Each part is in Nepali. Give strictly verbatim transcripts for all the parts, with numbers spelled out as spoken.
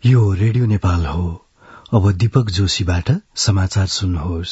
यो रेडियो नेपाल हो। अब दीपक जोशीबाट समाचार सुन्नुहोस्।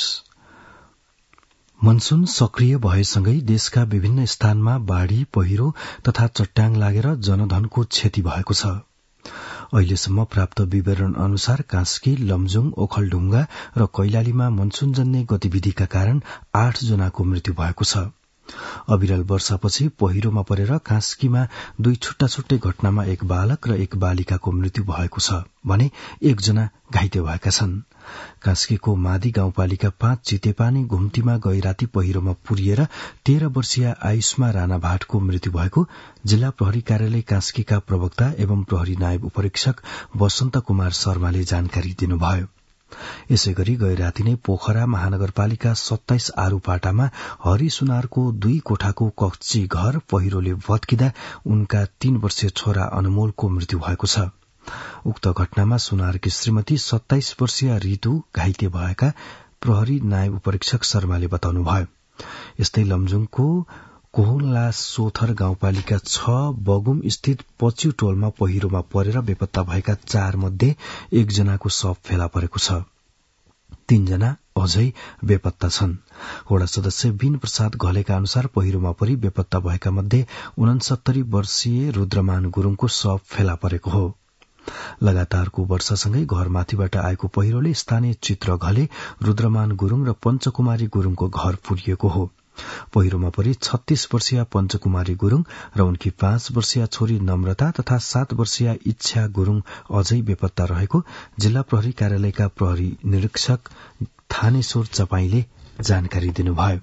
मनसून सक्रिय भएसँगै देशका विभिन्न स्थानमा बाढ़ी, पहिरो तथा चट्याङ लागेर जनधनको क्षति भएको छ। अहिलेसम्म प्राप्त विवरण अनुसार कास्की, लमजुङ, ओखलढुंगा र कैलालीमा मनसूनजन्य गतिविधिका कारण आठ जनाको मृत्यु भएको छ। अविरल वर्षापछि पहिरोमा परेर कास्कीमा दुई छुट्टा छुट्टै घटनामा एक बालक र एक बालिकाको मृत्यु भएको छ भने एकजना घाइते भएका छन्। कास्कीको मादी गाउँपालिका पाँच चितेपानी घुम्तीमा गई राती पहिरोमा पुरिएर तेह्र वर्षीय आयुष्मा राणा भाटको मृत्यु भएको जिल्ला प्रहरी कार्यालय कास्कीका प्रवक्ता एवं प्रहरी नायब उपरीक्षक वसन्त कुमार शर्माले जानकारी दिनुभयो। यसै गरी गै राति नै पोखरा महानगरपालिका सत्ताइस आरूपाटामा हरि सुनारको दुई कोठाको कच्ची घर पहिरोले भत्किँदा उनका तीन वर्षीय छोरा अनमोलको मृत्यु भएको छ। उक्त घटनामा सुनारकी श्रीमती सत्ताइस वर्षीय रितु घाइते भएका प्रहरी नायब उपरीक्षक शर्माले बताउनुभयो। यस्तै लमजुङको कोहुला सोथर गाउँपालिका छ बगुम स्थित पच्यु टोलमा पहिरोमा परेर बेपत्ता भएका चार मध्ये एकजनाको शव फेला परेको छ। तीनजना अझै बेपत्ता छन्। वडा सदस्य बीन प्रसाद घलेका अनुसार पहिरोमा परि बेपत्ता भएका मध्ये उनसत्तरी वर्षीय रुद्रमान गुरूङको शव फेला परेको हो। लगातारको वर्षासँगै घरमाथिबाट आएको पहिरोले स्थानीय चित्र घले, रुद्रमान गुरूङ र पञ्चकुमारी गुरूङको घर पुरिएको हो। पहिरोमा परि छत्तीस वर्षीय पञ्चकुमारी गुरूङ र उनकी पाँच वर्षीय छोरी नम्रता तथा सात वर्षीय इच्छा गुरूङ अझै बेपत्ता रहेको जिल्ला प्रहरी कार्यालयका प्रहरी निरीक्षक थानेश्वर चपाईले जानकारी दिनुभयो।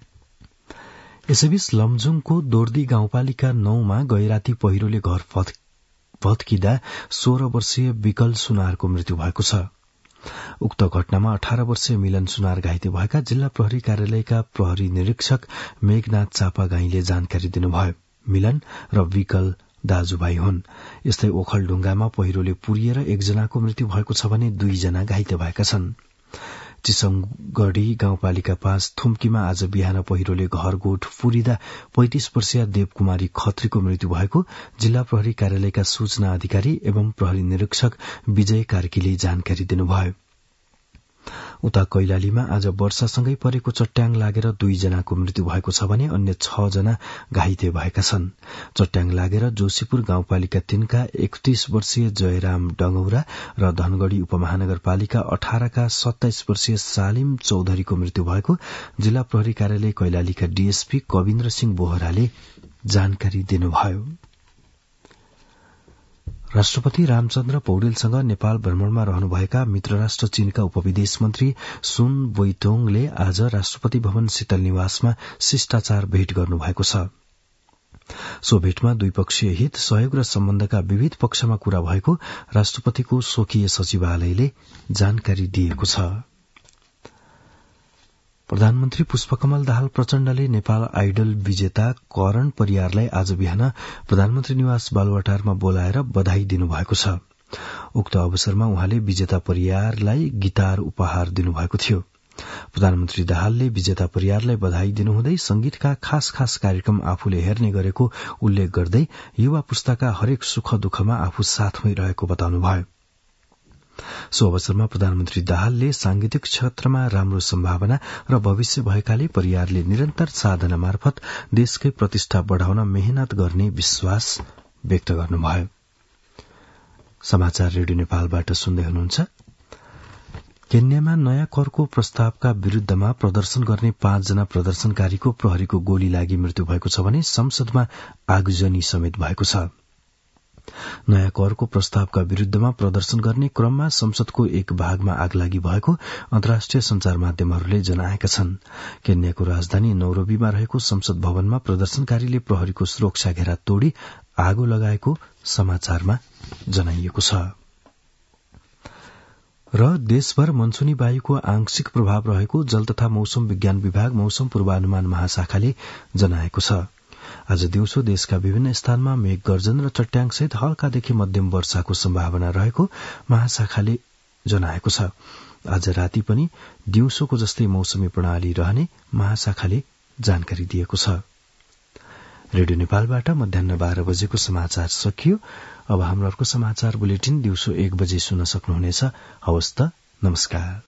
यसैबीच लमजुङको दोर्दी गाउँपालिका नौमा गैराती पहिरोले घर भत्किँदा सोह्र वर्षीय विकल सुनारको मृत्यु भएको छ। उक्त घटनामा अठार वर्षीय मिलन सुनार घाइते भएका जिल्ला प्रहरी कार्यालयका प्रहरी निरीक्षक मेघनाथ चापागाईले जानकारी दिनुभयो। मिलन र विकल दाजुभाइ हुन्। यस्तै ओखलढुंगामा पहिरोले पुरिएर एकजनाको मृत्यु भएको छ भने दुईजना घाइते भएका छन्। चिसमगढ़ी गाउँपालिका पाँच थुम्कीमा आज बिहान पहिरोले घरगोठ पुरिँदा पैंतिस वर्षीय देवकुमारी खत्रीको मृत्यु भएको जिल्ला प्रहरी कार्यालयका सूचना अधिकारी एवं प्रहरी निरीक्षक विजय कार्कीले जानकारी दिनुभयो। उता कैलालीमा आज वर्षासँगै परेको चट्याङ लागेर दुईजनाको मृत्यु भएको छ भने अन्य छ जना घाइते भएका छन्। चट्याङ लागेर जोशीपुर गाउँपालिका तीनका एकतीस वर्षीय जयराम डंगौरा र धनगढ़ी उपमहानगरपालिका अठारका सत्ताइस वर्षीय सालिम चौधरीको मृत्यु भएको जिल्ला प्रहरी कार्यालय कैलालीका डीएसपी कविन्द्र सिंह बोहराले जानकारी दिनुभयो। राष्ट्रपति रामचन्द्र पौडेलसँग नेपाल भ्रमणमा रहनुभएका मित्र राष्ट्र चीनका उपविदेश मन्त्री सुन बोइतोङले आज राष्ट्रपति भवन शीतल निवासमा शिष्टाचार भेट गर्नुभएको छ। सो भेटमा द्विपक्षीय हित, सहयोग र सम्बन्धका विविध पक्षमा कुरा भएको राष्ट्रपतिको स्वकीय सचिवालयले जानकारी दिएको छ। प्रधानमन्त्री पुष्पकमल दाहाल प्रचण्डले नेपाल आइडल विजेता करण परियारलाई आज बिहान प्रधानमन्त्री निवास बालुवाटारमा बोलाएर बधाई दिनुभएको छ। उक्त अवसरमा उहाँले विजेता परियारलाई गिटार उपहार दिनुभएको थियो। प्रधानमन्त्री दाहालले विजेता परियारलाई बधाई दिनुहुँदै संगीतका खास खास कार्यक्रम आफूले हेर्ने गरेको उल्लेख गर्दै युवा पुस्ताका हरेक सुख दुःखमा आफू साथमै रहेको बताउनुभयो। सो अवसरमा प्रधानमन्त्री दाहालले सांगीतिक क्षेत्रमा राम्रो सम्भावना र भविष्य भएकाले परियारले निरन्तर साधना मार्फत देशकै प्रतिष्ठा बढ़ाउन मेहनत गर्ने विश्वास व्यक्त गर्नुभयो। समाचार रेडियो नेपालबाट सुन्दै हुनुहुन्छ। केन्यामा नयाँ करको प्रस्तावका विरूद्धमा प्रदर्शन गर्ने पाँचजना प्रदर्शनकारीको प्रहरीको गोली लागि मृत्यु भएको छ भने संसदमा आगजनी समेत भएको छ। नयाँ करको प्रस्तावका विरूद्धमा प्रदर्शन गर्ने क्रममा संसदको एक भागमा आगलागी भएको अन्तर्राष्ट्रिय संचार माध्यमहरूले जनाएका छन्। केन्याको राजधानी नैरोबीमा रहेको संसद भवनमा प्रदर्शनकारीले प्रहरीको सुरक्षा घेरा तोड़ी आगो लगाएको समाचारमा जनाइएको छ। र देशभर मनसूनी वायुको आंशिक प्रभाव रहेको जल तथा मौसम विज्ञान विभाग मौसम पूर्वानुमान महाशाखाले जनाएको छ। आज दिउँसो देशका विभिन्न स्थानमा मेघ गर्जन र चट्याङसहित हल्कादेखि मध्यम वर्षाको सम्भावना रहेको महाशाखाले जनाएको छ। आज राति पनि दिउँसोको जस्तै मौसमी प्रणाली रहने महाशाखाले जानकारी दिएको छ। रेडियो नेपालबाट मध्याह बाह्र बजेको समाचार सकियो। अब हाम्रो अर्को समाचार बुलेटिन दिउँसो एक बजे सुन्न सक्नुहुनेछ। हवस् त, नमस्कार।